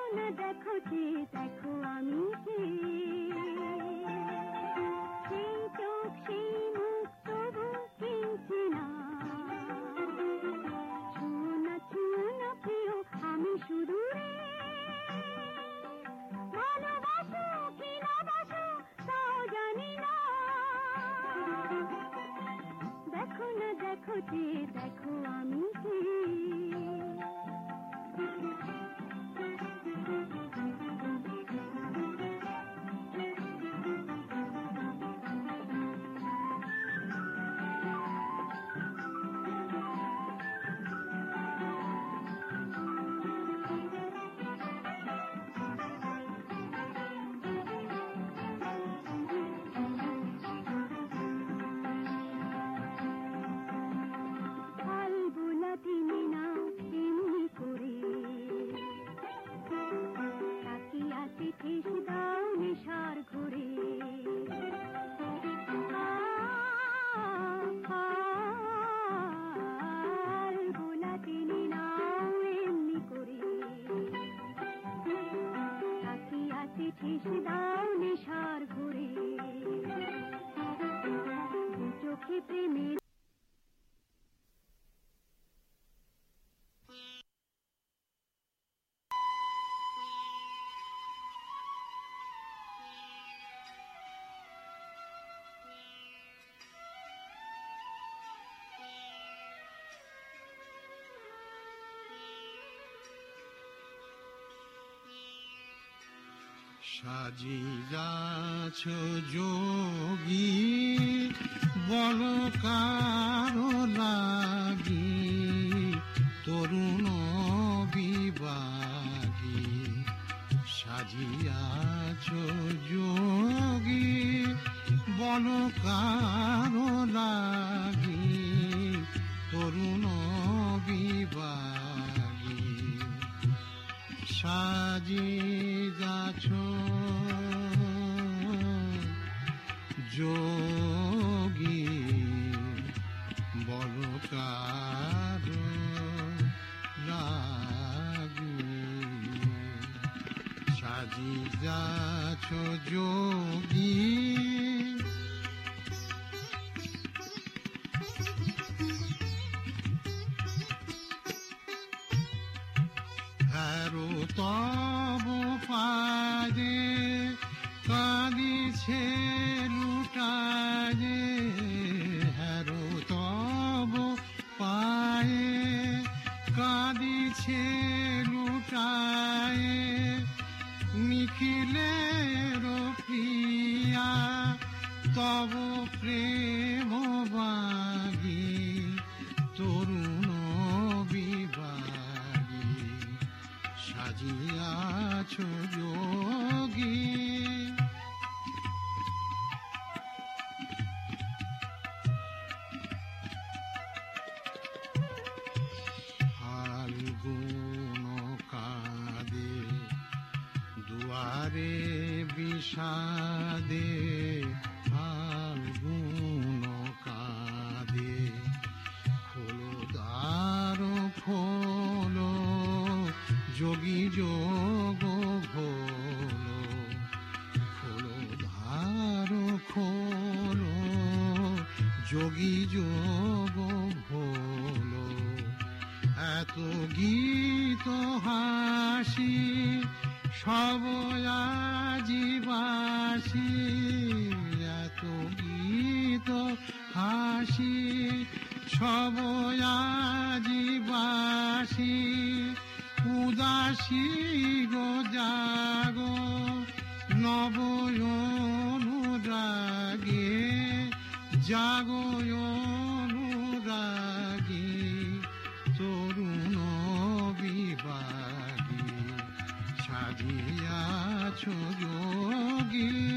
না দেখো যে দেখো আমি কে, সেই চোখ সেই মুখ তবু চিনছি না। ছুঁয়ো না প্রিয় আমি শুধু রে, ভালোবাসো কি না বাসো তাও জানি না। দেখো না দেখো যে দেখো আমি কে। চোখে প্রেমের সাজিয়াছ যোগী বল কারো লাগি, তরুণ বিবাগী। সাজিয়াছ যোগী বল কারো লাগি, তরুণ বিবাগী। সাজিয়াছ যোগী বল কারো লাগি। সাজিয়াছ যোগী হারো তব পায়ে কাঁদিছে লুটায়ে, হারো তব পায়ে কাঁদিছে লুটায়ে। নিখিলের প্রিয়া তব প্রেম বাগী, তরুণ বিবাগী। সাজিয়াছ যোগী ফাল্গুন কাঁদে দুয়ারে বিষাদে, ফাল্গুন কাঁদে। খোলো দ্বার খোলো যোগী যোগ ভোলো, খোলো দ্বার খোলো যোগী যোগ ভোলো। এত গীত হাসি সব আজিবাসি, এত গীত হাসি সব আজিবাসি। উদাসী গো জাগো নব অনুরাগে, জাগো অনুরাগে। তরুণ বিবাগী সাজিয়াছ যোগী।